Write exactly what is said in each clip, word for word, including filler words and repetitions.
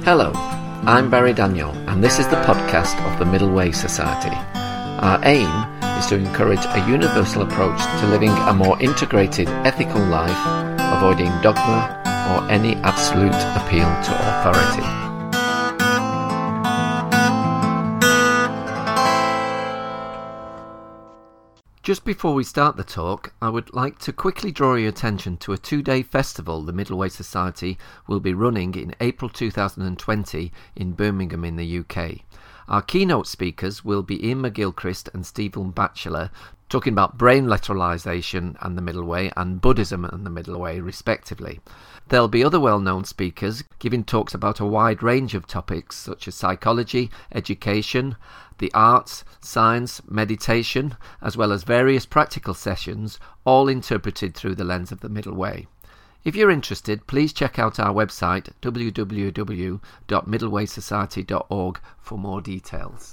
Hello, I'm Barry Daniel, and this is the podcast of the Middle Way Society. Our aim is to encourage a universal approach to living a more integrated, ethical life, avoiding dogma or any absolute appeal to authority. Just before we start the talk, I would like to quickly draw your attention to a two-day festival the Middle Way Society will be running in April two thousand twenty in Birmingham in the U K. Our keynote speakers will be Ian McGilchrist and Stephen Batchelor, talking about brain lateralization and the Middle Way and Buddhism and the Middle Way, respectively. There'll be other well-known speakers giving talks about a wide range of topics such as psychology, education, the arts, science, meditation, as well as various practical sessions, all interpreted through the lens of the Middle Way. If you're interested, please check out our website w w w dot middle way society dot org for more details.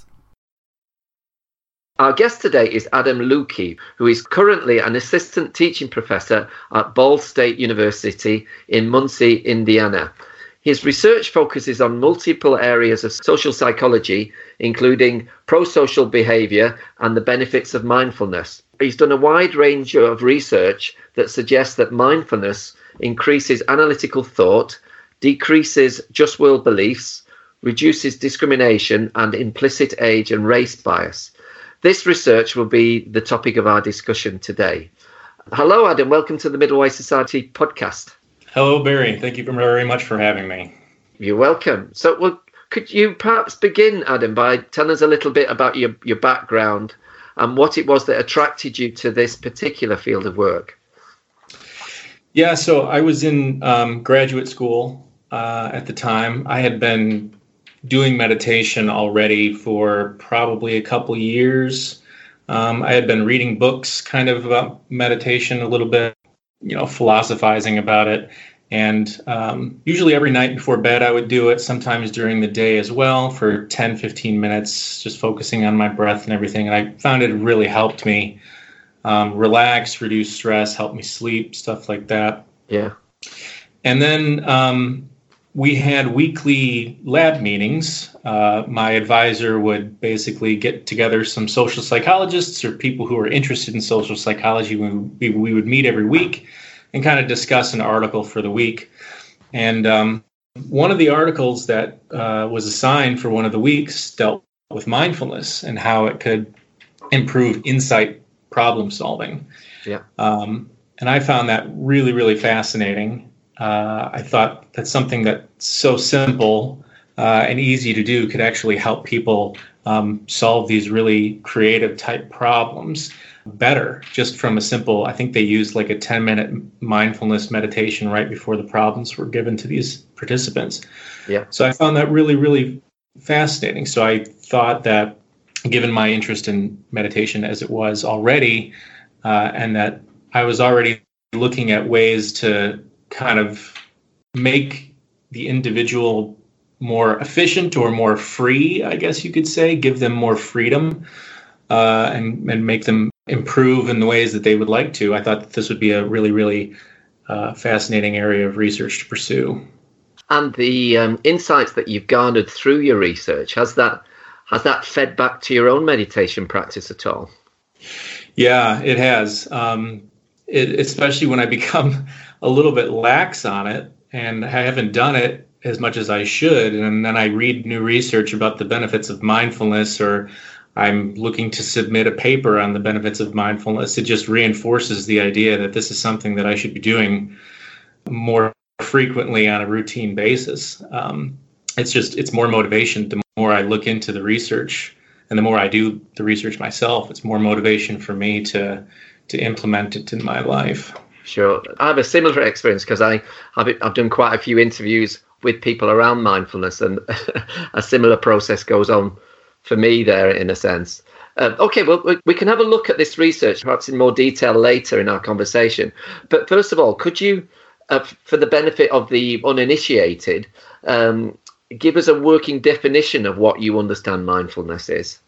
Our guest today is Adam Luecke, who is currently an assistant teaching professor at Ball State University in Muncie, Indiana. His research focuses on multiple areas of social psychology, including pro-social behaviour and the benefits of mindfulness. He's done a wide range of research that suggests that mindfulness increases analytical thought, decreases just world beliefs, reduces discrimination and implicit age and race bias. This research will be the topic of our discussion today. Hello, Adam. Welcome to the Middle Way Society podcast. Hello, Barry. Thank you very much for having me. You're welcome. So, well, could you perhaps begin, Adam, by telling us a little bit about your, your background and what it was that attracted you to this particular field of work? Yeah, so I was in um, graduate school uh, at the time. I had been doing meditation already for probably a couple years. Um, I had been reading books kind of about meditation a little bit, you know, philosophizing about it. And um, usually every night before bed, I would do it, sometimes during the day as well, for ten, fifteen minutes, just focusing on my breath and everything. And I found it really helped me um, relax, reduce stress, help me sleep, stuff like that. Yeah. And then um, we had weekly lab meetings. Uh, my advisor would basically get together some social psychologists or people who were interested in social psychology. We, we would meet every week and kind of discuss an article for the week. And um, one of the articles that uh, was assigned for one of the weeks dealt with mindfulness and how it could improve insight problem solving. Yeah. Um, and I found that really, really fascinating. Uh, I thought that's something that's so simple uh, and easy to do could actually help people um, solve these really creative type problems better, just from a simple, I think they used like a ten minute mindfulness meditation right before the problems were given to these participants. Yeah. So I found that really, really fascinating. So I thought that given my interest in meditation as it was already, uh, and that I was already looking at ways to kind of make the individual more efficient or more free, I guess you could say, give them more freedom uh, and, and make them improve in the ways that they would like to. I thought that this would be a really, really uh, fascinating area of research to pursue. And the um, insights that you've garnered through your research, has that has that fed back to your own meditation practice at all? Yeah, it has. Um, it, especially when I become a little bit lax on it, and I haven't done it as much as I should, and then I read new research about the benefits of mindfulness, or I'm looking to submit a paper on the benefits of mindfulness. It just reinforces the idea that this is something that I should be doing more frequently on a routine basis. Um, it's just, it's more motivation. The more I look into the research and the more I do the research myself, it's more motivation for me to to implement it in my life. Sure. I have a similar experience because I I've, I've done quite a few interviews with people around mindfulness, and a similar process goes on for me there in a sense. Uh, okay, well, we, we can have a look at this research perhaps in more detail later in our conversation. But first of all, could you, uh, for the benefit of the uninitiated, um, give us a working definition of what you understand mindfulness is?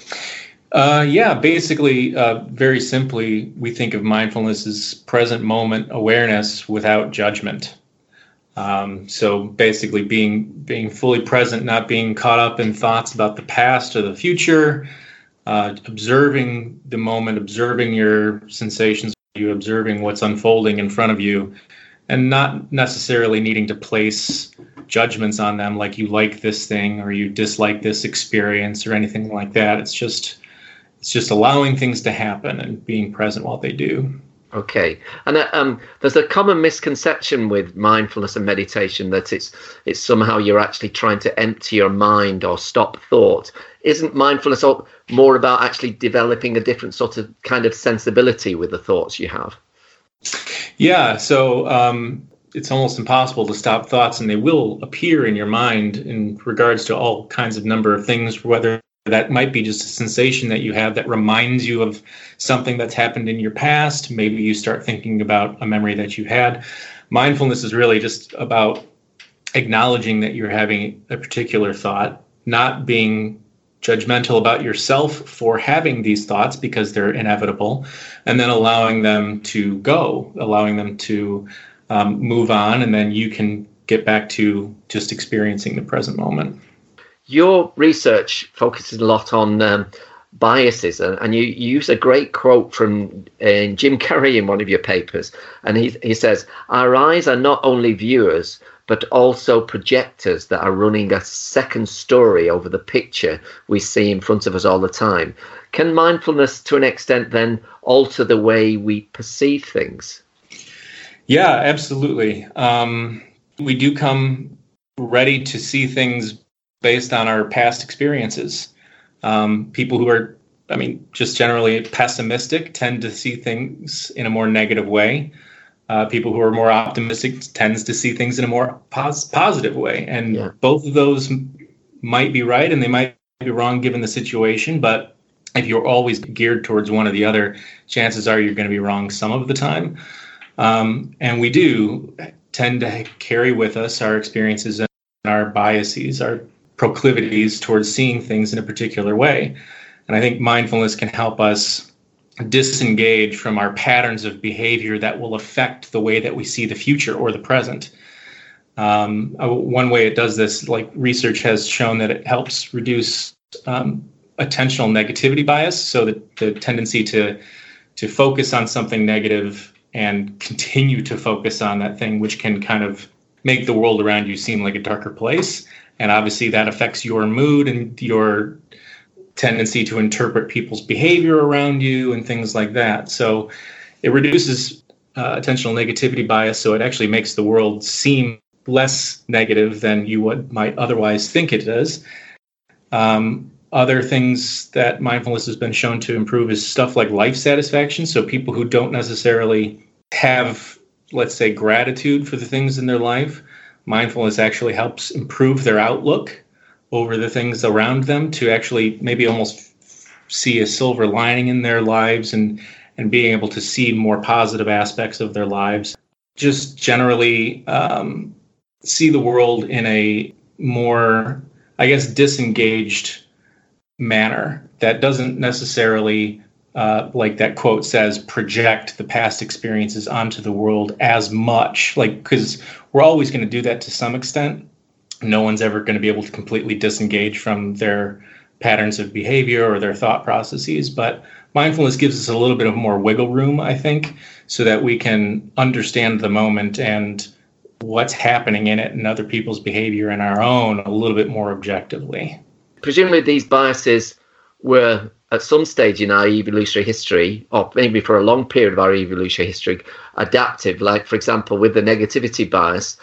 Uh, yeah, basically, uh, very simply, we think of mindfulness as present moment awareness without judgment. Um, so basically being being fully present, not being caught up in thoughts about the past or the future, uh, observing the moment, observing your sensations, you observing what's unfolding in front of you, and not necessarily needing to place judgments on them like you like this thing or you dislike this experience or anything like that. It's just it's just allowing things to happen and being present while they do. Okay, and uh, um, there's a common misconception with mindfulness and meditation that it's it's somehow you're actually trying to empty your mind or stop thought. Isn't mindfulness more about actually developing a different sort of kind of sensibility with the thoughts you have? Yeah, so um, it's almost impossible to stop thoughts, and they will appear in your mind in regards to all kinds of number of things, whether that might be just a sensation that you have that reminds you of something that's happened in your past. Maybe you start thinking about a memory that you had. Mindfulness is really just about acknowledging that you're having a particular thought, not being judgmental about yourself for having these thoughts because they're inevitable, and then allowing them to go, allowing them to um, move on, and then you can get back to just experiencing the present moment. Your research focuses a lot on um, biases, and, and you, you use a great quote from uh, Jim Carrey in one of your papers, and he he says, "Our eyes are not only viewers, but also projectors that are running a second story over the picture we see in front of us all the time." Can mindfulness, to an extent, then alter the way we perceive things? Yeah, absolutely. Um, we do come ready to see things based on our past experiences. Um, people who are, I mean, just generally pessimistic tend to see things in a more negative way. Uh, people who are more optimistic tends to see things in a more pos- positive way. And yeah. Both of those m- might be right and they might be wrong given the situation. But if you're always geared towards one or the other, chances are you're going to be wrong some of the time. Um, and we do tend to carry with us our experiences and our biases, our proclivities towards seeing things in a particular way. And I think mindfulness can help us disengage from our patterns of behavior that will affect the way that we see the future or the present. Um, one way it does this, like research has shown that it helps reduce um, attentional negativity bias, so that the tendency to to focus on something negative and continue to focus on that thing, which can kind of make the world around you seem like a darker place. And obviously that affects your mood and your tendency to interpret people's behavior around you and things like that. So it reduces uh, attentional negativity bias, so it actually makes the world seem less negative than you would, might otherwise think it is. Um, other things that mindfulness has been shown to improve is stuff like life satisfaction. So people who don't necessarily have, let's say, gratitude for the things in their life, mindfulness actually helps improve their outlook over the things around them, to actually maybe almost see a silver lining in their lives and, and being able to see more positive aspects of their lives. Just generally um, see the world in a more, I guess, disengaged manner that doesn't necessarily, uh, like that quote says, project the past experiences onto the world as much. Like, because we're always going to do that to some extent. No one's ever going to be able to completely disengage from their patterns of behavior or their thought processes. But mindfulness gives us a little bit of more wiggle room, I think, so that we can understand the moment and what's happening in it and other people's behavior and our own a little bit more objectively. Presumably these biases were at some stage in our evolutionary history, or maybe for a long period of our evolutionary history, adaptive. Like, for example, with the negativity bias,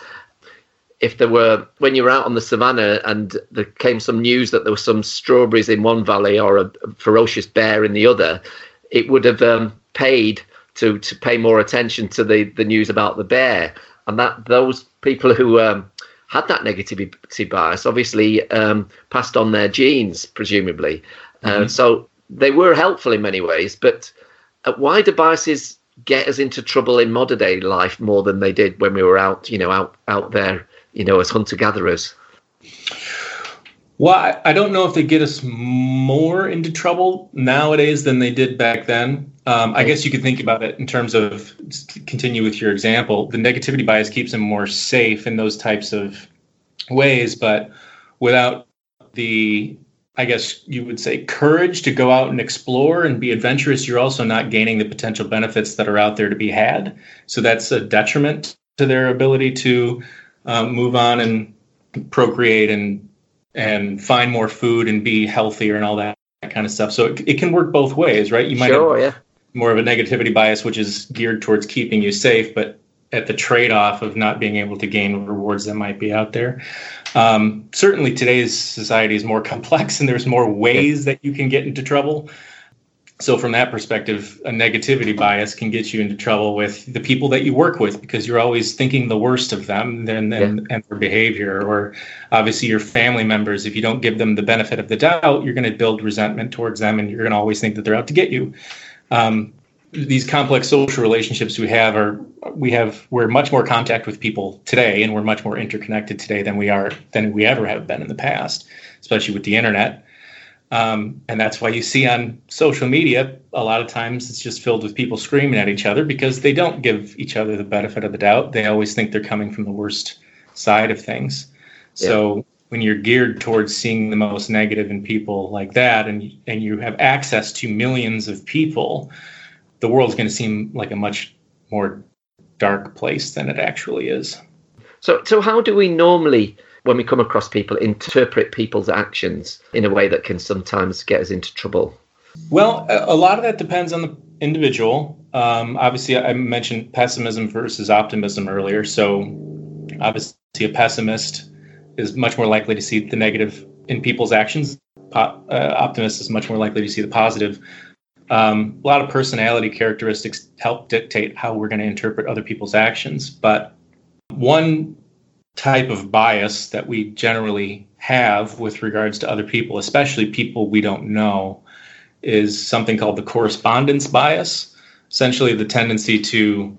if there were, when you were out on the savannah and there came some news that there were some strawberries in one valley or a ferocious bear in the other, it would have um, paid to to pay more attention to the, the news about the bear. And that those people who um, had that negativity bias obviously um, passed on their genes, presumably. Mm-hmm. Uh, so they were helpful in many ways. But uh, why do biases get us into trouble in modern day life more than they did when we were out, you know, out out there, you know, as hunter-gatherers? Well, I don't know if they get us more into trouble nowadays than they did back then. Um, I guess you could think about it in terms of, to continue with your example, the negativity bias keeps them more safe in those types of ways, but without the, I guess you would say, courage to go out and explore and be adventurous, you're also not gaining the potential benefits that are out there to be had. So that's a detriment to their ability to um, move on and procreate and and find more food and be healthier and all that kind of stuff. So it, it can work both ways, right? You might sure, have yeah. more of a negativity bias, which is geared towards keeping you safe, but at the trade-off of not being able to gain rewards that might be out there. Um, certainly today's society is more complex and there's more ways that you can get into trouble. So from that perspective, a negativity bias can get you into trouble with the people that you work with because you're always thinking the worst of them and, and, yeah. and their behavior, or obviously your family members. If you don't give them the benefit of the doubt, you're going to build resentment towards them and you're going to always think that they're out to get you. Um, these complex social relationships we have are, we have, we're much more contact with people today, and we're much more interconnected today than we are, than we ever have been in the past, especially with the internet. Um, and that's why you see on social media, a lot of times it's just filled with people screaming at each other because they don't give each other the benefit of the doubt. They always think they're coming from the worst side of things. Yeah. So when you're geared towards seeing the most negative in people like that, and and you have access to millions of people, the world's going to seem like a much more dark place than it actually is. So, so how do we normally, when we come across people, interpret people's actions in a way that can sometimes get us into trouble? Well, a lot of that depends on the individual. Um, obviously, I mentioned pessimism versus optimism earlier. So obviously, a pessimist is much more likely to see the negative in people's actions. Po- uh, optimist is much more likely to see the positive. Um, a lot of personality characteristics help dictate how we're going to interpret other people's actions. But one type of bias that we generally have with regards to other people, especially people we don't know, is something called the correspondence bias. Essentially, the tendency to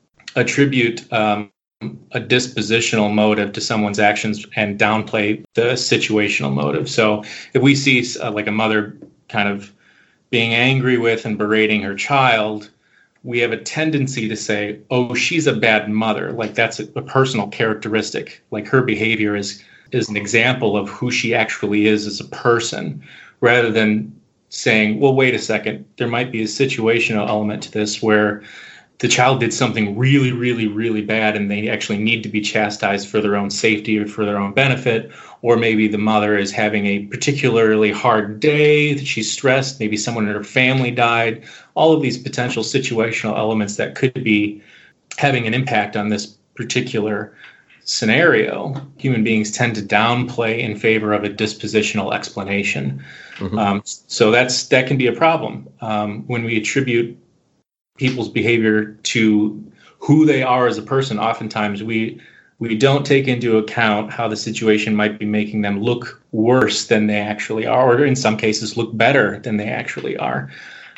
attribute um, a dispositional motive to someone's actions and downplay the situational motive. So if we see uh, like a mother kind of being angry with and berating her child, we have a tendency to say, oh, she's a bad mother. Like that's a, a personal characteristic. Like her behavior is is an example of who she actually is as a person, rather than saying, well, wait a second, there might be a situational element to this where the child did something really, really, really bad and they actually need to be chastised for their own safety or for their own benefit. Or maybe the mother is having a particularly hard day, that she's stressed, maybe someone in her family died. All of these potential situational elements that could be having an impact on this particular scenario, human beings tend to downplay in favor of a dispositional explanation. Mm-hmm. Um, so that's that can be a problem um, when we attribute people's behavior to who they are as a person. Oftentimes we we don't take into account how the situation might be making them look worse than they actually are, or in some cases look better than they actually are.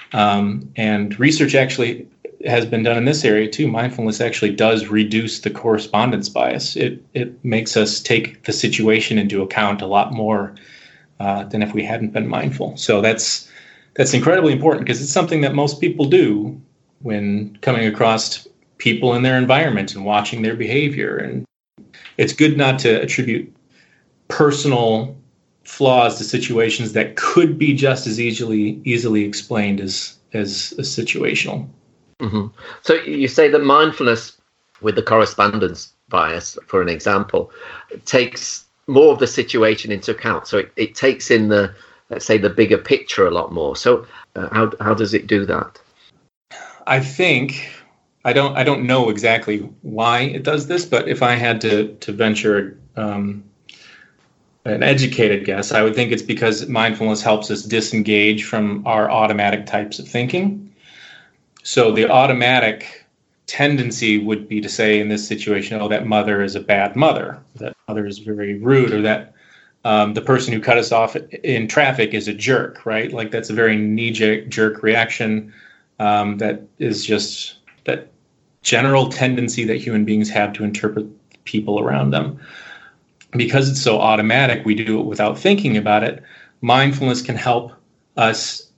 Um, and research actually has been done in this area too. Mindfulness actually does reduce the correspondence bias. It it makes us take the situation into account a lot more uh, than if we hadn't been mindful. So that's that's incredibly important because it's something that most people do when coming across people in their environment and watching their behavior. And it's good not to attribute personal flaws to situations that could be just as easily easily explained as as, as situational. Mm-hmm. So you say that mindfulness, with the correspondence bias, for an example, takes more of the situation into account. So it, it takes in the, let's say, the bigger picture a lot more. So uh, how how does it do that? I think I don't I don't know exactly why it does this, but if I had to to venture um, an educated guess, I would think it's because mindfulness helps us disengage from our automatic types of thinking. So the automatic tendency would be to say in this situation, oh, that mother is a bad mother, that mother is very rude, or that um, the person who cut us off in traffic is a jerk, right? Like that's a very knee-jerk reaction. Um, that is just that general tendency that human beings have to interpret people around them. Because it's so automatic, we do it without thinking about it. Mindfulness can help us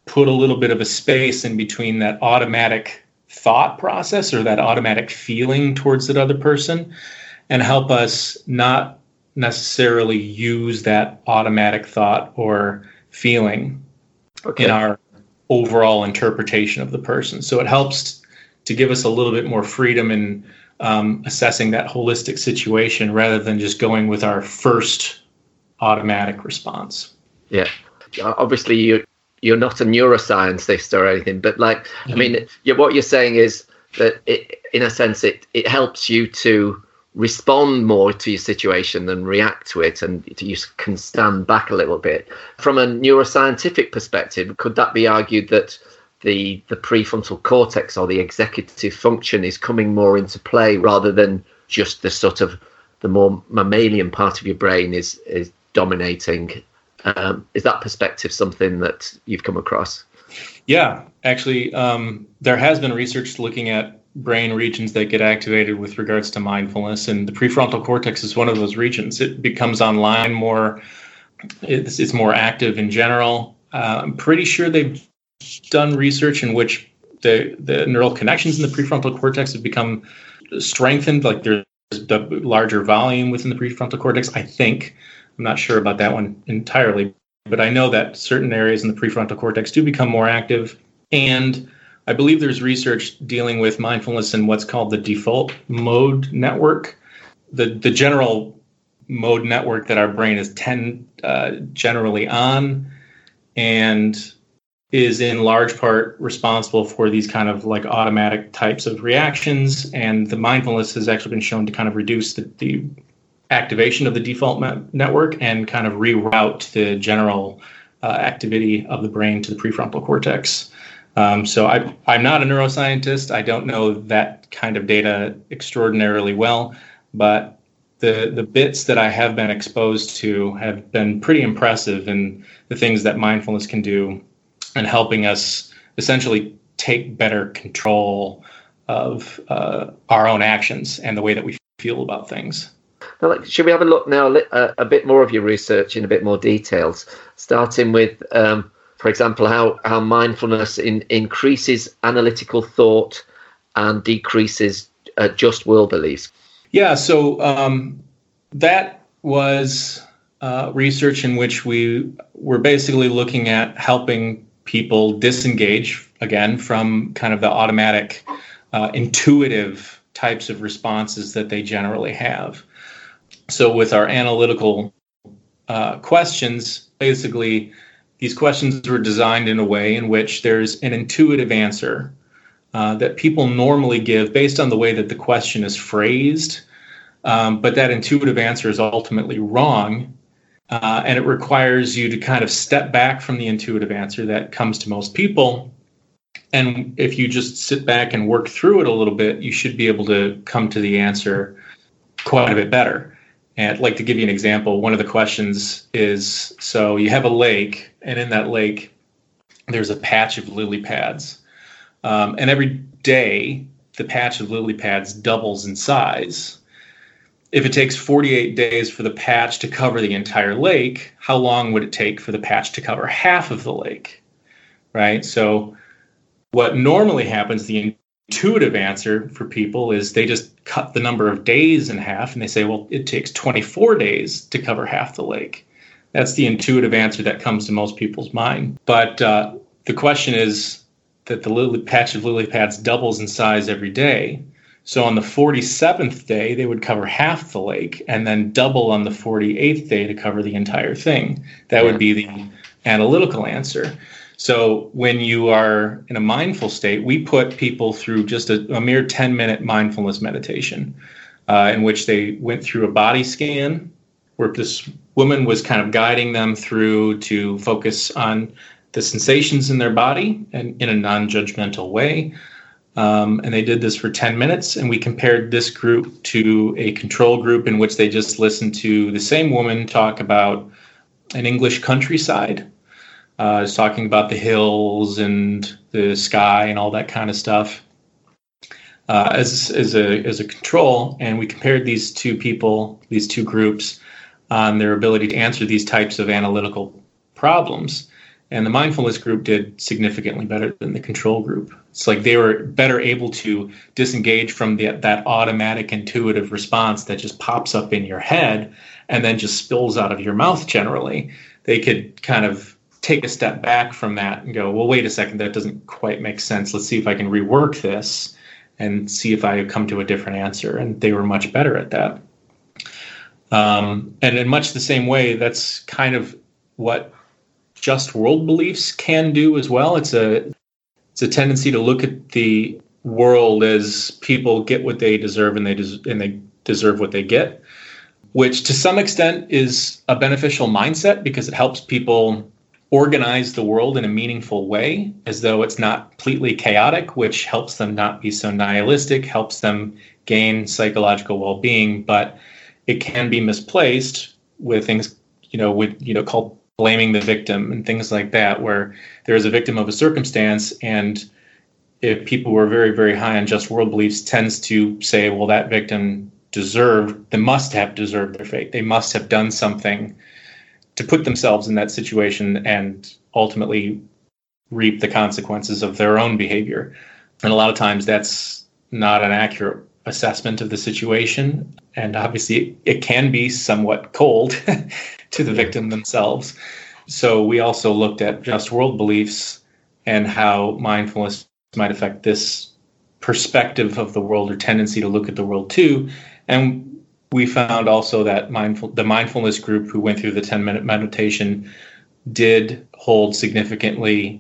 put a little bit of a space in between that automatic thought process or that automatic feeling towards that other person, and help us not necessarily use that automatic thought or feeling okay. in our overall interpretation of the person. So it helps to give us a little bit more freedom in um, assessing that holistic situation rather than just going with our first automatic response. Yeah. Obviously, you, you're not a neuroscientist or anything, but like, mm-hmm. I mean, you, what you're saying is that it, in a sense, it, it helps you to respond more to your situation than react to it, and you can stand back a little bit. From a neuroscientific perspective, could that be argued that the the prefrontal cortex or the executive function is coming more into play rather than just the sort of the more mammalian part of your brain is is dominating? Um, is that perspective something that you've come across? Yeah, actually, um, there has been research looking at brain regions that get activated with regards to mindfulness, and the prefrontal cortex is one of those regions. It becomes online more, it's, it's more active in general. Uh, I'm pretty sure they've done research in which the, the neural connections in the prefrontal cortex have become strengthened, like there's a larger volume within the prefrontal cortex, I think. I'm not sure about that one entirely, but I know that certain areas in the prefrontal cortex do become more active. And I believe there's research dealing with mindfulness in what's called the default mode network. The the general mode network that our brain is tend, uh, generally on, and is in large part responsible for these kind of like automatic types of reactions. And the mindfulness has actually been shown to kind of reduce the, the activation of the default network and kind of reroute the general uh, activity of the brain to the prefrontal cortex. Um, so I, I'm not a neuroscientist. I don't know that kind of data extraordinarily well, but the the bits that I have been exposed to have been pretty impressive in the things that mindfulness can do and helping us essentially take better control of uh, our own actions and the way that we feel about things. Now, like, should we have a look now a, a bit more of your research in a bit more details, starting with um, for example, how, how mindfulness in, increases analytical thought and decreases uh, just will beliefs? Yeah, so um, that was uh, research in which we were basically looking at helping people disengage, again, from kind of the automatic, uh, intuitive types of responses that they generally have. So with our analytical uh, questions, basically, these questions were designed in a way in which there's an intuitive answer uh, that people normally give based on the way that the question is phrased, um, but that intuitive answer is ultimately wrong, uh, and it requires you to kind of step back from the intuitive answer that comes to most people, and if you just sit back and work through it a little bit, you should be able to come to the answer quite a bit better. And I'd like to give you an example. One of the questions is, so you have a lake, and in that lake, there's a patch of lily pads. Um, and every day, the patch of lily pads doubles in size. If it takes forty-eight days for the patch to cover the entire lake, how long would it take for the patch to cover half of the lake? Right? So what normally happens, the intuitive answer for people is they just cut the number of days in half and they say, well, it takes twenty-four days to cover half the lake. That's the intuitive answer that comes to most people's mind. But uh, the question is that the lily, patch of lily pads doubles in size every day. So on the forty-seventh day, they would cover half the lake and then double on the forty-eighth day to cover the entire thing. That would be the analytical answer. So when you are in a mindful state, we put people through just a, a mere ten-minute mindfulness meditation uh, in which they went through a body scan where this woman was kind of guiding them through to focus on the sensations in their body and in a non-judgmental way. Um, and they did this for ten minutes, and we compared this group to a control group in which they just listened to the same woman talk about an English countryside. Uh, was talking about the hills and the sky and all that kind of stuff uh, as as a as a control, and we compared these two people, these two groups, on their ability to answer these types of analytical problems. And the mindfulness group did significantly better than the control group. It's like they were better able to disengage from the, that automatic intuitive response that just pops up in your head and then just spills out of your mouth generally. They could kind of take a step back from that and go, well, wait a second, that doesn't quite make sense. Let's see if I can rework this and see if I come to a different answer. And they were much better at that. Um, and in much the same way, that's kind of what just world beliefs can do as well. It's a it's a tendency to look at the world as people get what they deserve and they des- and they deserve what they get, which to some extent is a beneficial mindset because it helps people organize the world in a meaningful way, as though it's not completely chaotic, which helps them not be so nihilistic, helps them gain psychological well-being. But it can be misplaced with things, you know, with you know called blaming the victim and things like that, where there is a victim of a circumstance, and if people who are very, very high on just world beliefs tends to say, well, that victim deserved, they must have deserved their fate. They must have done something to put themselves in that situation and ultimately reap the consequences of their own behavior. And a lot of times that's not an accurate assessment of the situation. And obviously it can be somewhat cold to the victim themselves. So we also looked at just world beliefs and how mindfulness might affect this perspective of the world or tendency to look at the world too. And we found also that mindful the mindfulness group who went through the ten-minute meditation did hold significantly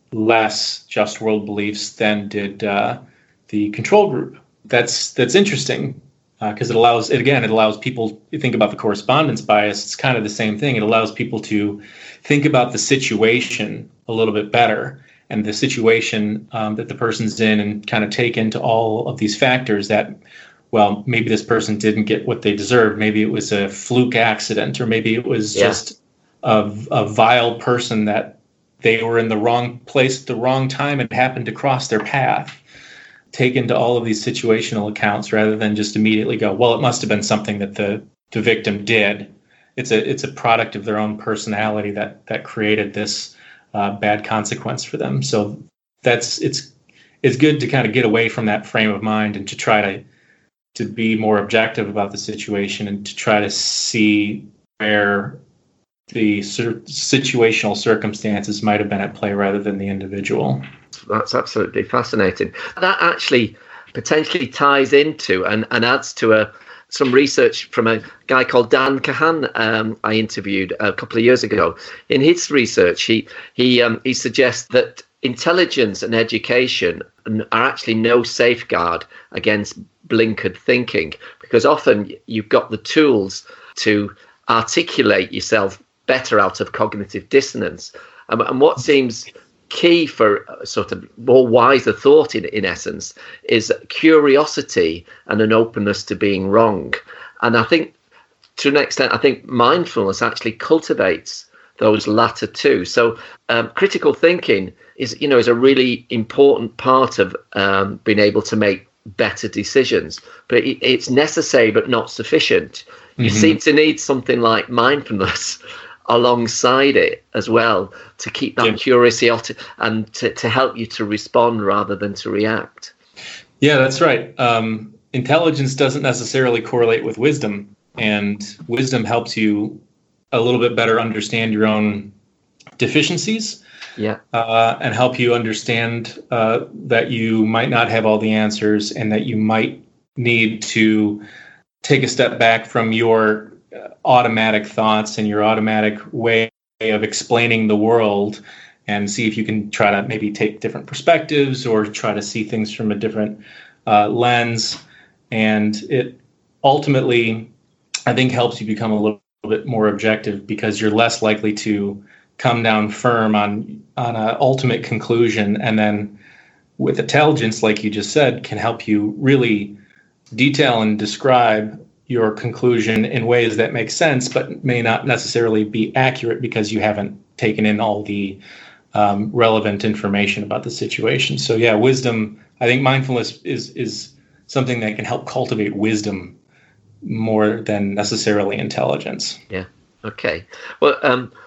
less just world beliefs than did uh, the control group. That's that's interesting because uh, it allows it again. It allows people. You think about the correspondence bias. It's kind of the same thing. It allows people to think about the situation a little bit better and the situation um, that the person's in, and kind of take into all of these factors that, well, maybe this person didn't get what they deserved. Maybe it was a fluke accident, or maybe it was yeah. just a, a vile person that they were in the wrong place at the wrong time and happened to cross their path. Take into all of these situational accounts rather than just immediately go, well, it must have been something that the, the victim did. It's a it's a product of their own personality that that created this uh, bad consequence for them. So that's it's it's good to kind of get away from that frame of mind and to try to to be more objective about the situation and to try to see where the cir- situational circumstances might have been at play rather than the individual. That's absolutely fascinating. That actually potentially ties into and, and adds to a some research from a guy called Dan Kahan um, I interviewed a couple of years ago. In his research, he he um, he suggests that intelligence and education are actually no safeguard against blinkered thinking, because often you've got the tools to articulate yourself better out of cognitive dissonance. Um, and what seems key for sort of more wiser thought, in, in essence, is curiosity and an openness to being wrong. And I think, to an extent, I think mindfulness actually cultivates those latter two. So um, critical thinking is, you know, is a really important part of um, being able to make better decisions. But it, it's necessary but not sufficient. You mm-hmm. seem to need something like mindfulness alongside it as well to keep that yeah. curiosity and to, to help you to respond rather than to react. Yeah, that's right. Um, intelligence doesn't necessarily correlate with wisdom, and wisdom helps you a little bit better understand your own deficiencies. Yeah, uh, and help you understand uh, that you might not have all the answers and that you might need to take a step back from your automatic thoughts and your automatic way of explaining the world and see if you can try to maybe take different perspectives or try to see things from a different uh, lens. And it ultimately, I think, helps you become a little bit more objective because you're less likely to come down firm on on an ultimate conclusion. And then with intelligence, like you just said, can help you really detail and describe your conclusion in ways that make sense, but may not necessarily be accurate because you haven't taken in all the um, relevant information about the situation. So yeah, wisdom, I think mindfulness is is something that can help cultivate wisdom more than necessarily intelligence. Yeah. Okay. Well, um,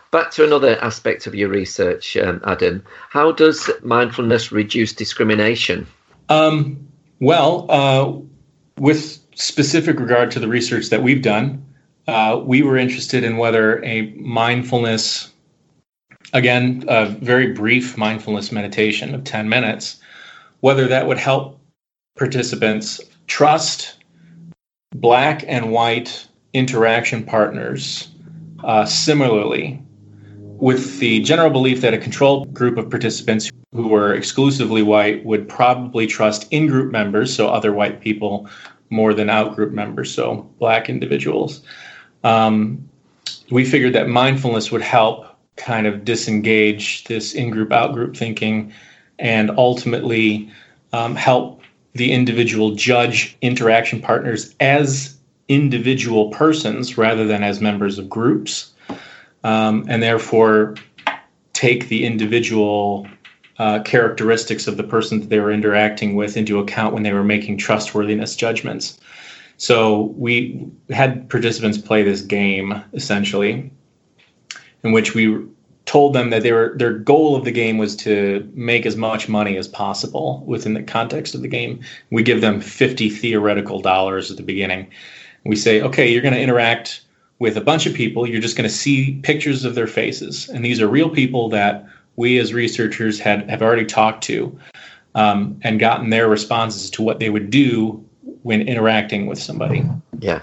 back to another aspect of your research, um, Adam. How does mindfulness reduce discrimination? Um, well, uh, with specific regard to the research that we've done, uh, we were interested in whether a mindfulness, again, a very brief mindfulness meditation of ten minutes, whether that would help participants trust Black and white interaction partners uh, similarly, with the general belief that a control group of participants who were exclusively white would probably trust in-group members, so other white people, more than out-group members, so Black individuals. Um, we figured that mindfulness would help kind of disengage this in-group, out-group thinking and ultimately um, help the individual judge interaction partners as individual persons rather than as members of groups, um, and therefore take the individual uh, characteristics of the person that they were interacting with into account when they were making trustworthiness judgments. So we had participants play this game, essentially, in which we told them that they were, their goal of the game was to make as much money as possible within the context of the game. We give them fifty theoretical dollars at the beginning. We say, okay, you're going to interact with a bunch of people. You're just going to see pictures of their faces. And these are real people that we as researchers had have already talked to um, and gotten their responses to what they would do when interacting with somebody. Yeah.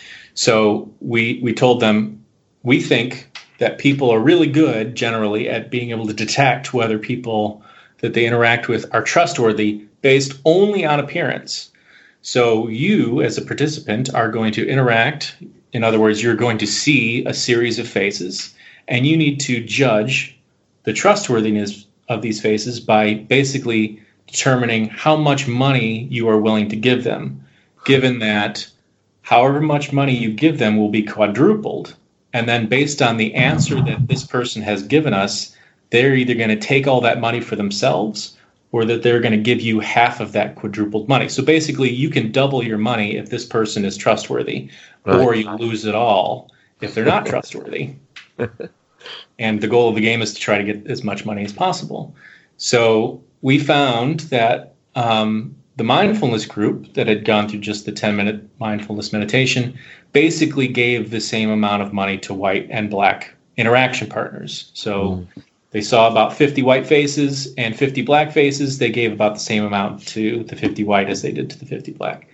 So we we told them, we think that people are really good generally at being able to detect whether people that they interact with are trustworthy based only on appearance. So you, as a participant, are going to interact. In other words, you're going to see a series of faces, and you need to judge the trustworthiness of these faces by basically determining how much money you are willing to give them, given that however much money you give them will be quadrupled. And then based on the answer that this person has given us, they're either going to take all that money for themselves or that they're going to give you half of that quadrupled money. So basically, you can double your money if this person is trustworthy, right, or you lose it all if they're not trustworthy. And the goal of the game is to try to get as much money as possible. So we found that um, the mindfulness group that had gone through just the ten-minute mindfulness meditation basically gave the same amount of money to white and Black interaction partners. So mm. they saw about fifty white faces and fifty Black faces. They gave about the same amount to the fifty white as they did to the fifty Black.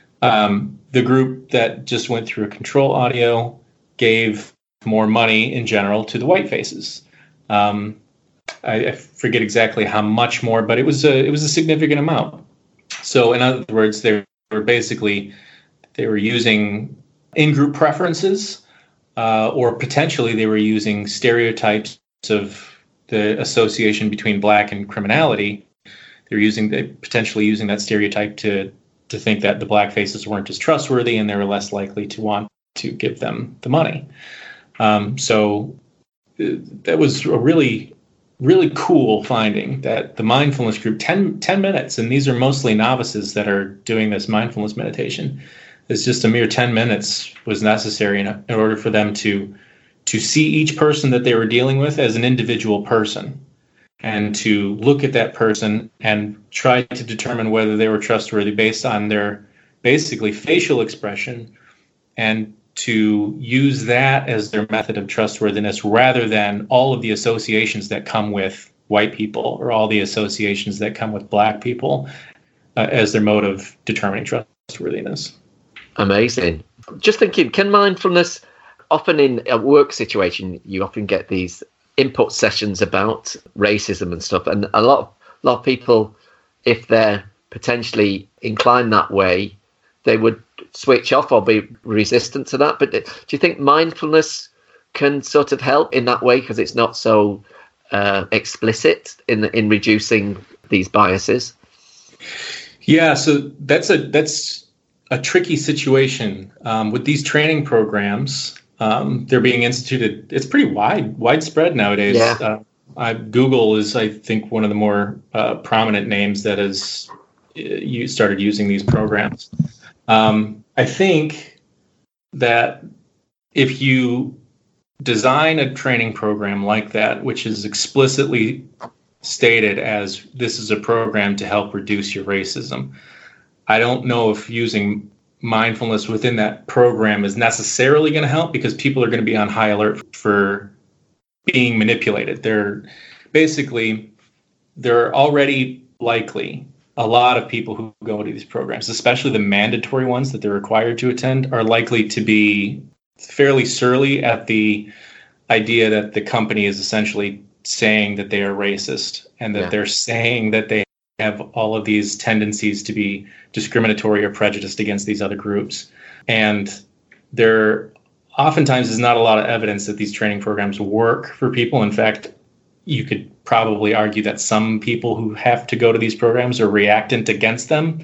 Um, the group that just went through a control audio gave more money in general to the white faces. Um, I, I forget exactly how much more, but it was a, it was a significant amount. So in other words, they were basically, they were using in-group preferences, uh, or potentially they were using stereotypes of the association between Black and criminality. They're using, they potentially using that stereotype to to think that the Black faces weren't as trustworthy and they were less likely to want to give them the money. Um, so uh, that was a really, really cool finding that the mindfulness group, ten, ten minutes, and these are mostly novices that are doing this mindfulness meditation. It's just a mere ten minutes was necessary in, in order for them to to see each person that they were dealing with as an individual person and to look at that person and try to determine whether they were trustworthy based on their basically facial expression, and to use that as their method of trustworthiness rather than all of the associations that come with white people or all the associations that come with Black people uh, as their mode of determining trustworthiness. Amazing. Just thinking, can mindfulness, often in a work situation, you often get these input sessions about racism and stuff, and a lot of, a lot of people, if they're potentially inclined that way, they would switch off or be resistant to that. But do you think mindfulness can sort of help in that way because it's not so uh, explicit in in reducing these biases? Yeah, so that's a that's a tricky situation um, with these training programs. Um, they're being instituted. It's pretty wide, widespread nowadays. Yeah. Uh, I, Google is, I think, one of the more uh, prominent names that has uh, you started using these programs. Um, I think that if you design a training program like that, which is explicitly stated as this is a program to help reduce your racism, I don't know if using mindfulness within that program is necessarily going to help, because people are going to be on high alert for being manipulated. They're basically, they're already likely, a lot of people who go to these programs, especially the mandatory ones that they're required to attend, are likely to be fairly surly at the idea that the company is essentially saying that they are racist, and that yeah. they're saying that they have all of these tendencies to be discriminatory or prejudiced against these other groups. And there oftentimes is not a lot of evidence that these training programs work for people. In fact, you could probably argue that some people who have to go to these programs are reactant against them.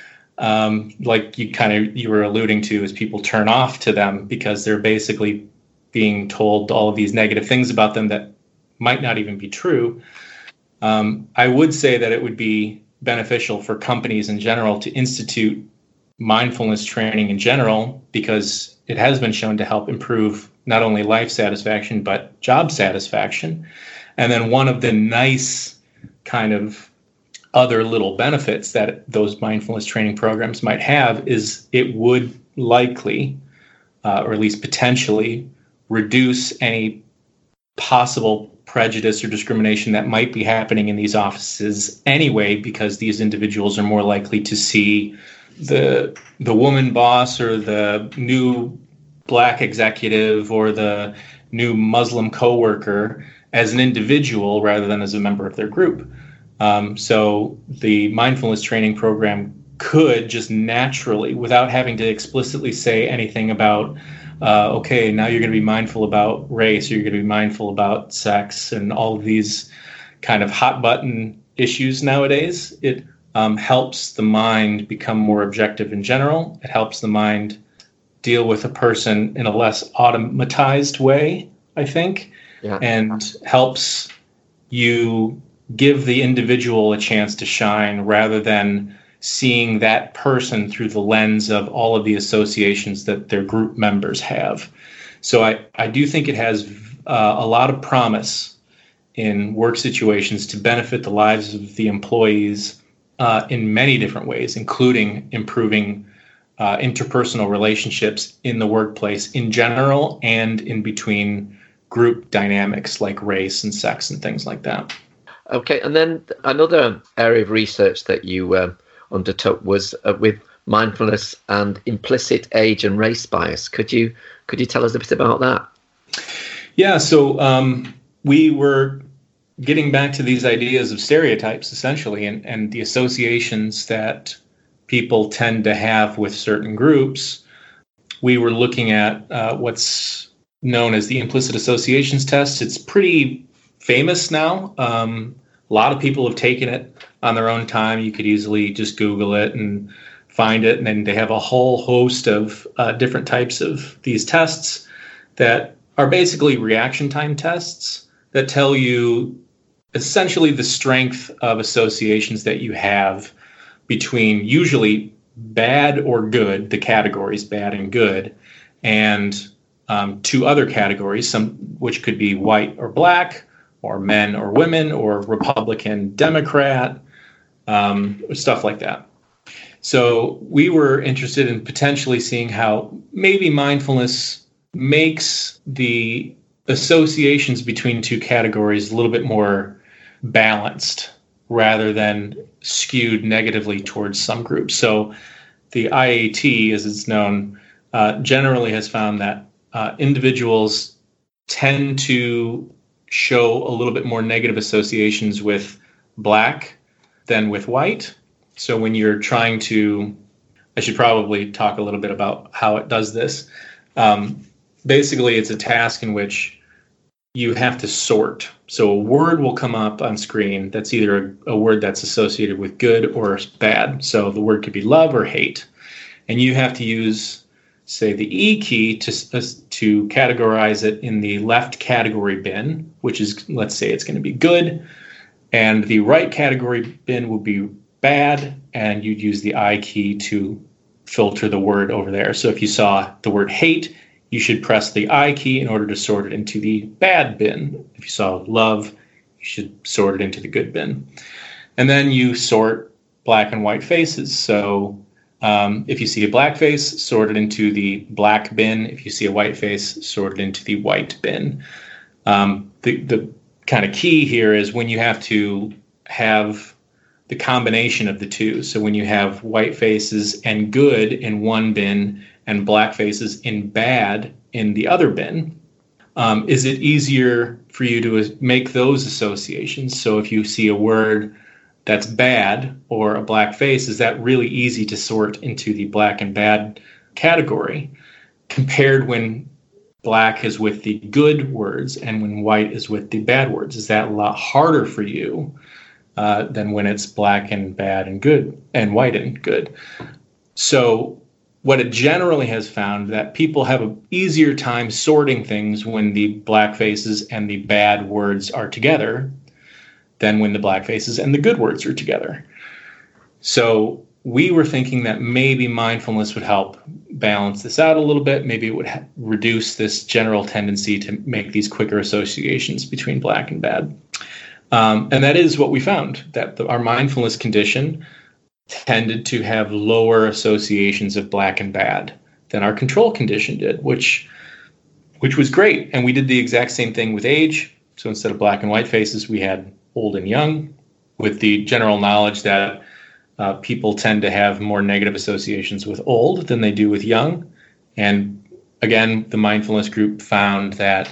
Um, like you kind of, you were alluding to, as people turn off to them because they're basically being told all of these negative things about them that might not even be true. Um, I would say that it would be beneficial for companies in general to institute mindfulness training in general, because it has been shown to help improve not only life satisfaction, but job satisfaction. And then one of the nice kind of other little benefits that those mindfulness training programs might have is it would likely, uh, or at least potentially, reduce any possible prejudice or discrimination that might be happening in these offices anyway, because these individuals are more likely to see the the woman boss or the new black executive or the new Muslim coworker as an individual rather than as a member of their group. Um, so the mindfulness training program could just naturally, without having to explicitly say anything about, uh, okay, now you're going to be mindful about race, or you're going to be mindful about sex and all of these kind of hot button issues nowadays. It um, helps the mind become more objective in general. It helps the mind deal with a person in a less automatized way, I think, yeah. and helps you give the individual a chance to shine rather than seeing that person through the lens of all of the associations that their group members have. So I, I do think it has uh, a lot of promise in work situations to benefit the lives of the employees uh, in many different ways, including improving uh, interpersonal relationships in the workplace in general and in between group dynamics like race and sex and things like that. Okay, and then another area of research that you uh, undertook was uh, with mindfulness and implicit age and race bias. Could you could you tell us a bit about that? Yeah, so um, we were getting back to these ideas of stereotypes, essentially, and, and the associations that people tend to have with certain groups. We were looking at uh, what's known as the implicit associations test. It's pretty famous now. Um, a lot of people have taken it on their own time. You could easily just Google it and find it. And then they have a whole host of uh, different types of these tests that are basically reaction time tests that tell you essentially the strength of associations that you have between usually bad or good, the categories bad and good, and um, two other categories, some which could be white or black, or men or women, or Republican, Democrat, um, stuff like that. So we were interested in potentially seeing how maybe mindfulness makes the associations between two categories a little bit more balanced rather than skewed negatively towards some groups. So the I A T, as it's known, uh, generally has found that uh, individuals tend to show a little bit more negative associations with black than with white. So when you're trying to, I should probably talk a little bit about how it does this. Um, basically, it's a task in which you have to sort. So a word will come up on screen that's either a, a word that's associated with good or bad. So the word could be love or hate. And you have to use, say, the E key to, uh, to categorize it in the left category bin, which is, let's say it's going to be good. And the right category bin will be bad. And you'd use the I key to filter the word over there. So if you saw the word hate, you should press the I key in order to sort it into the bad bin. If you saw love, you should sort it into the good bin. And then you sort black and white faces. So um, if you see a black face, sort it into the black bin. If you see a white face, sort it into the white bin. Um, the, the kind of key here is when you have to have the combination of the two. So when you have white faces and good in one bin and black faces in bad in the other bin, um, is it easier for you to make those associations? So if you see a word that's bad or a black face, is that really easy to sort into the black and bad category compared when black is with the good words and when white is with the bad words? Is that a lot harder for you uh, than when it's black and bad and good and white and good? So what it generally has found that people have an easier time sorting things when the black faces and the bad words are together than when the black faces and the good words are together. So we were thinking that maybe mindfulness would help balance this out a little bit. Maybe it would ha- reduce this general tendency to make these quicker associations between black and bad. Um, and that is what we found, that the, our mindfulness condition tended to have lower associations of black and bad than our control condition did, which which was great. And we did the exact same thing with age. So instead of black and white faces, we had old and young, with the general knowledge that uh, people tend to have more negative associations with old than they do with young. And again, the mindfulness group found that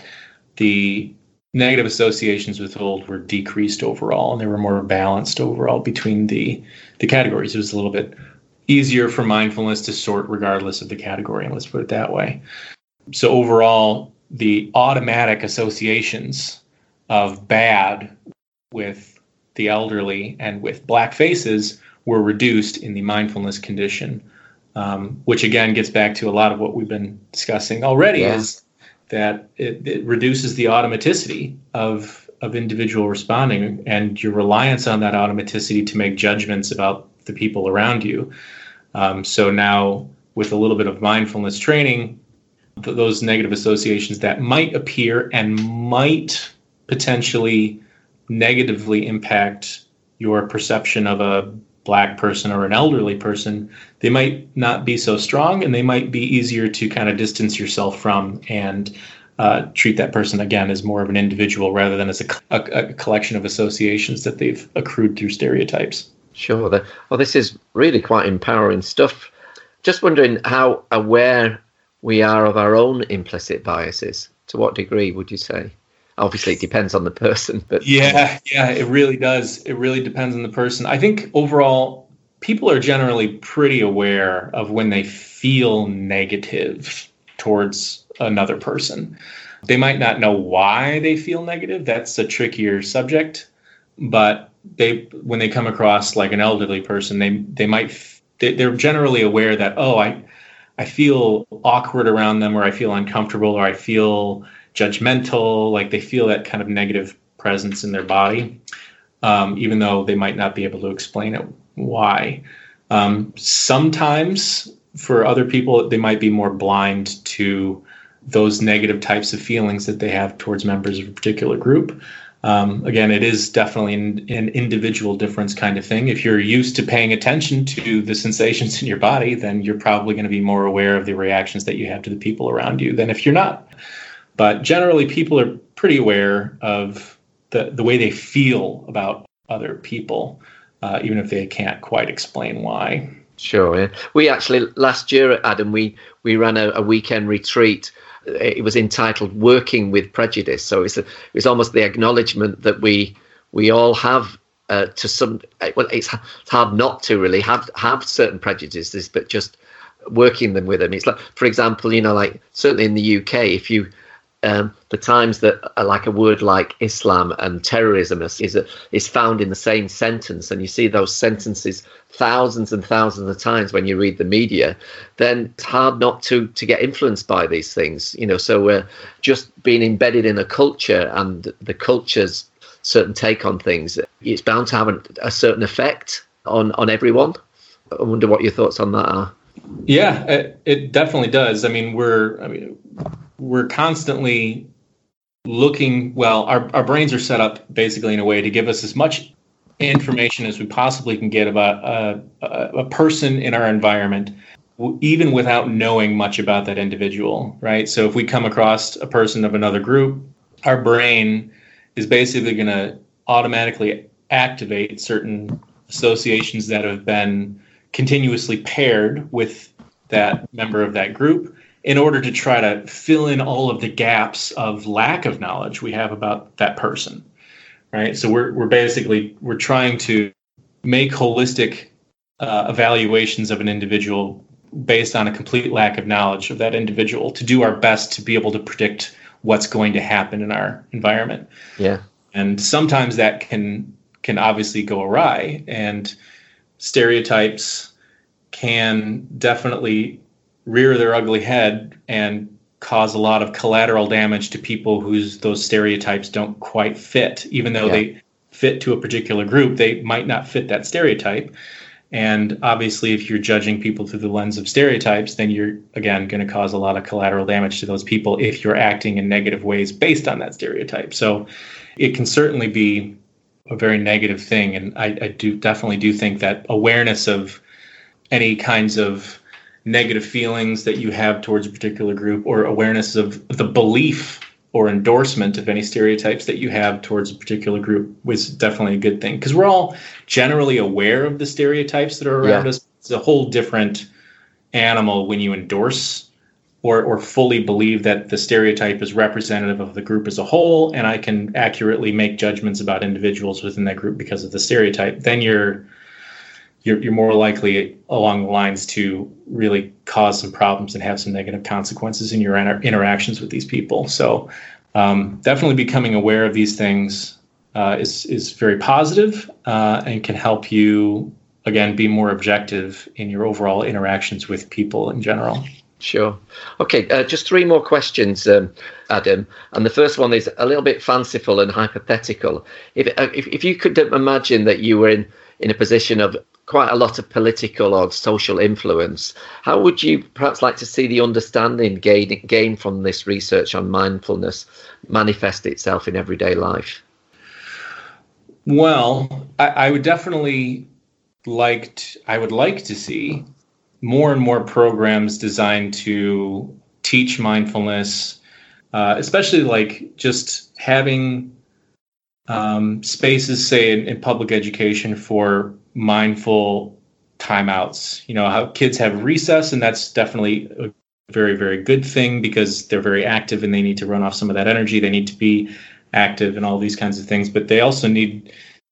the negative associations with old were decreased overall, and they were more balanced overall between the, the categories. It was a little bit easier for mindfulness to sort regardless of the category, and let's put it that way. So overall, the automatic associations of bad with the elderly and with black faces were reduced in the mindfulness condition, um, which again gets back to a lot of what we've been discussing already, yeah. is that it, it reduces the automaticity of of individual responding and your reliance on that automaticity to make judgments about the people around you. Um, so now with a little bit of mindfulness training, th- those negative associations that might appear and might potentially negatively impact your perception of a black person or an elderly person, they might not be so strong, and they might be easier to kind of distance yourself from and uh, treat that person again as more of an individual rather than as a, a, a collection of associations that they've accrued through stereotypes. Sure. The, well, this is really quite empowering stuff. Just wondering how aware we are of our own implicit biases. To what degree would you say? Obviously, it depends on the person, but yeah, yeah, it really does. It really depends on the person. I think overall, people are generally pretty aware of when they feel negative towards another person. They might not know why they feel negative. That's a trickier subject. But they, when they come across like an elderly person, they they might they, they're generally aware that, oh, I I feel awkward around them, or I feel uncomfortable, or I feel judgmental, like they feel that kind of negative presence in their body, um, even though they might not be able to explain it why. Um, sometimes for other people, they might be more blind to those negative types of feelings that they have towards members of a particular group. Um, again, it is definitely an, an individual difference kind of thing. If you're used to paying attention to the sensations in your body, then you're probably going to be more aware of the reactions that you have to the people around you than if you're not. But generally, people are pretty aware of the, the way they feel about other people, uh, even if they can't quite explain why. Sure. Yeah. We actually, last year at Adam, we, we ran a, a weekend retreat. It was entitled Working with Prejudice. So it's, a, it's almost the acknowledgement that we we all have uh, to some, well, it's, it's hard not to really have, have certain prejudices, but just working them with them. It's like, for example, you know, like certainly in the U K, if you, Um, the times that uh, like a word like Islam and terrorism is is, a, is found in the same sentence, and you see those sentences thousands and thousands of times when you read the media, then it's hard not to to get influenced by these things, you know. So uh, just being embedded in a culture and the culture's certain take on things, it's bound to have a, a certain effect on on everyone. I wonder what your thoughts on that are. Yeah, it, it definitely does. I mean, we're I mean, we're constantly looking. Well, our our brains are set up basically in a way to give us as much information as we possibly can get about a, a, a person in our environment, w- even without knowing much about that individual, right? So if we come across a person of another group, our brain is basically going to automatically activate certain associations that have been continuously paired with that member of that group in order to try to fill in all of the gaps of lack of knowledge we have about that person. Right. So we're we're basically we're trying to make holistic uh, evaluations of an individual based on a complete lack of knowledge of that individual to do our best to be able to predict what's going to happen in our environment. Yeah. And sometimes that can can obviously go awry, and stereotypes can definitely rear their ugly head and cause a lot of collateral damage to people whose those stereotypes don't quite fit. Even though yeah. they fit to a particular group, they might not fit that stereotype. And obviously, if you're judging people through the lens of stereotypes, then you're, again, going to cause a lot of collateral damage to those people if you're acting in negative ways based on that stereotype. So it can certainly be a very negative thing. And I, I do definitely do think that awareness of any kinds of negative feelings that you have towards a particular group, or awareness of the belief or endorsement of any stereotypes that you have towards a particular group, was definitely a good thing, because we're all generally aware of the stereotypes that are around yeah. us. It's a whole different animal when you endorse or or fully believe that the stereotype is representative of the group as a whole, and I can accurately make judgments about individuals within that group because of the stereotype. Then you're You're, you're more likely along the lines to really cause some problems and have some negative consequences in your inter- interactions with these people. So um, definitely becoming aware of these things uh, is, is very positive, uh, and can help you, again, be more objective in your overall interactions with people in general. Sure. Okay, uh, just three more questions, um, Adam. And the first one is a little bit fanciful and hypothetical. If, uh, if, if you could imagine that you were in, in a position of quite a lot of political or social influence, how would you perhaps like to see the understanding gained gain from this research on mindfulness manifest itself in everyday life? Well, I, I would definitely like to, I would like to see more and more programs designed to teach mindfulness, uh, especially like just having um, spaces, say, in, in public education for mindful timeouts. You know, how kids have recess, and that's definitely a very, very good thing because they're very active and they need to run off some of that energy. They need to be active and all these kinds of things, but they also need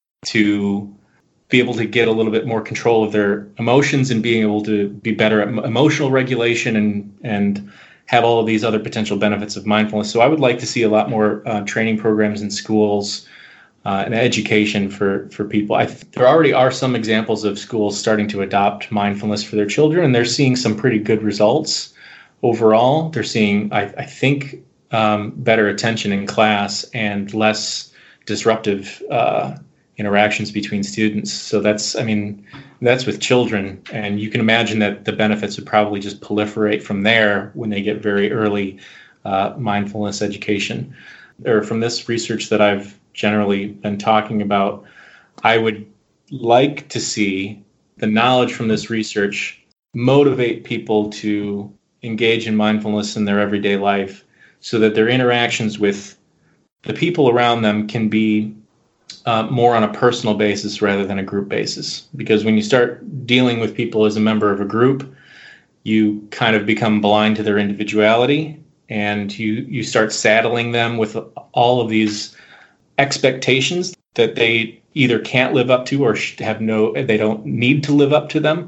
to be able to get a little bit more control of their emotions and being able to be better at emotional regulation and and have all of these other potential benefits of mindfulness. So I would like to see a lot more uh, training programs in schools uh, and education for, for people. I th- there already are some examples of schools starting to adopt mindfulness for their children, and they're seeing some pretty good results overall. They're seeing, I, I think, um, better attention in class and less disruptive uh interactions between students. So that's, I mean, that's with children. And you can imagine that the benefits would probably just proliferate from there when they get very early uh, mindfulness education. Or from this research that I've generally been talking about, I would like to see the knowledge from this research motivate people to engage in mindfulness in their everyday life so that their interactions with the people around them can be Uh, more on a personal basis rather than a group basis. Because when you start dealing with people as a member of a group, you kind of become blind to their individuality, and you, you start saddling them with all of these expectations that they either can't live up to or have no, they don't need to live up to them.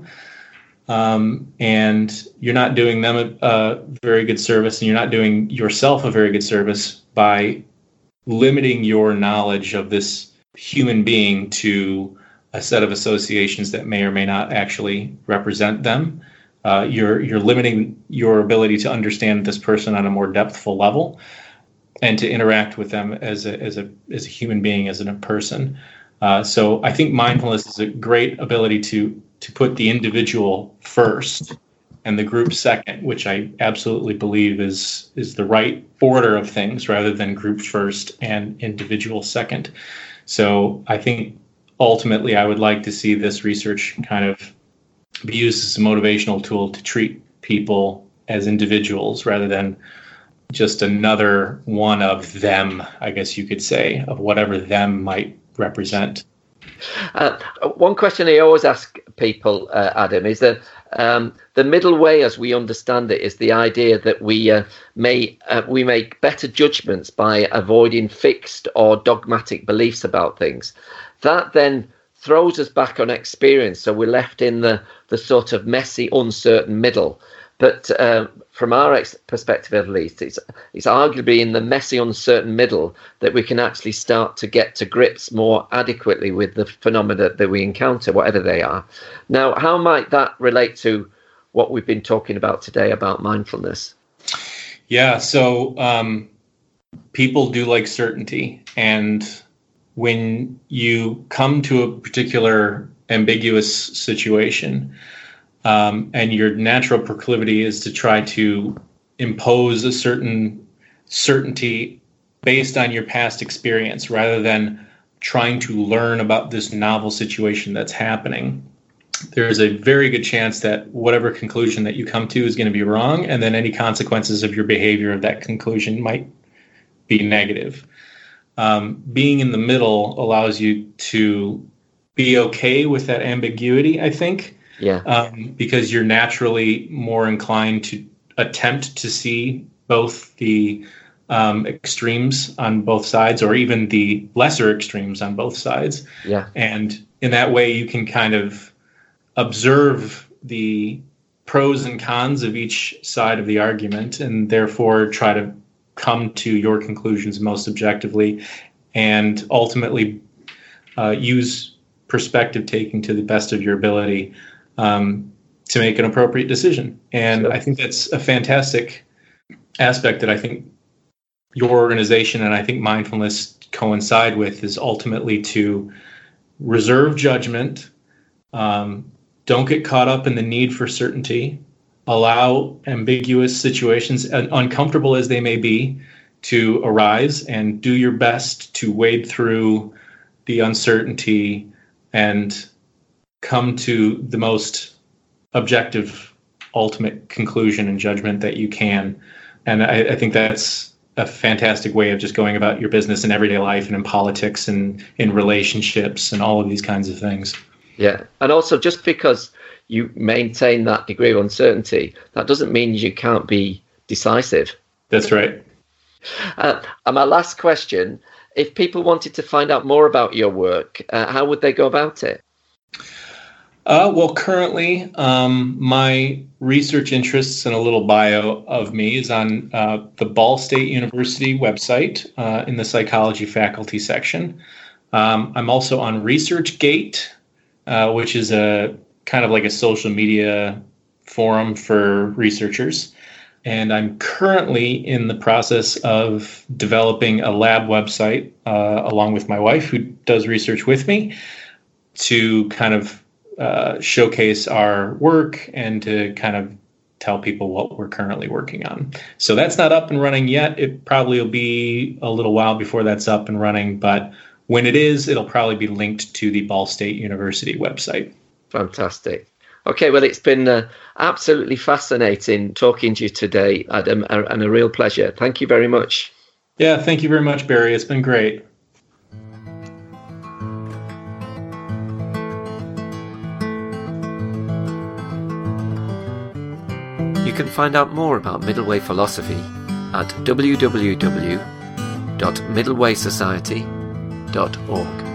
Um, and you're not doing them a, a very good service, and you're not doing yourself a very good service by limiting your knowledge of this human being to a set of associations that may or may not actually represent them. Uh, you're you're limiting your ability to understand this person on a more depthful level and to interact with them as a as a as a human being, as a person. Uh, so I think mindfulness is a great ability to to put the individual first and the group second, which I absolutely believe is is the right order of things rather than group first and individual second. So I think ultimately I would like to see this research kind of be used as a motivational tool to treat people as individuals rather than just another one of them, I guess you could say, of whatever them might represent. Uh, one question I always ask people, uh, Adam, is that um, the middle way, as we understand it, is the idea that we uh, may uh, we make better judgments by avoiding fixed or dogmatic beliefs about things. That then throws us back on experience, so we're left in the the sort of messy, uncertain middle. But uh, from our ex- perspective, at least, it's it's arguably in the messy, uncertain middle that we can actually start to get to grips more adequately with the phenomena that we encounter, whatever they are. Now, how might that relate to what we've been talking about today about mindfulness? Yeah, so um, people do like certainty. And when you come to a particular ambiguous situation, Um, and your natural proclivity is to try to impose a certain certainty based on your past experience rather than trying to learn about this novel situation that's happening. There's a very good chance that whatever conclusion that you come to is going to be wrong, and then any consequences of your behavior of that conclusion might be negative. Um, being in the middle allows you to be okay with that ambiguity, I think. Yeah. Um, because you're naturally more inclined to attempt to see both the um, extremes on both sides, or even the lesser extremes on both sides. Yeah. And in that way, you can kind of observe the pros and cons of each side of the argument, and therefore try to come to your conclusions most objectively, and ultimately uh, use perspective taking to the best of your ability Um, to make an appropriate decision. And sure. I think that's a fantastic aspect that I think your organization and I think mindfulness coincide with, is ultimately to reserve judgment, um, don't get caught up in the need for certainty, allow ambiguous situations, uncomfortable as they may be, to arise, and do your best to wade through the uncertainty and come to the most objective, ultimate conclusion and judgment that you can. And I, I think that's a fantastic way of just going about your business in everyday life and in politics and in relationships and all of these kinds of things. Yeah. And also, just because you maintain that degree of uncertainty, that doesn't mean you can't be decisive. That's right. Uh, and my last question, if people wanted to find out more about your work, uh, how would they go about it? Uh, well, currently, um, my research interests and a little bio of me is on uh, the Ball State University website uh, in the psychology faculty section. Um, I'm also on ResearchGate, uh, which is a kind of like a social media forum for researchers. And I'm currently in the process of developing a lab website uh, along with my wife, who does research with me, to kind of Uh, showcase our work and to kind of tell people what we're currently working on. So that's not up and running yet. It probably will be a little while before that's up and running, but when it is, it'll probably be linked to the Ball State University website. Fantastic. Okay, well, it's been uh, absolutely fascinating talking to you today, Adam, and a real pleasure. Thank you very much. Yeah, thank you very much, Barry. It's been great. You can find out more about Middle Way philosophy at w w w dot middle way society dot org.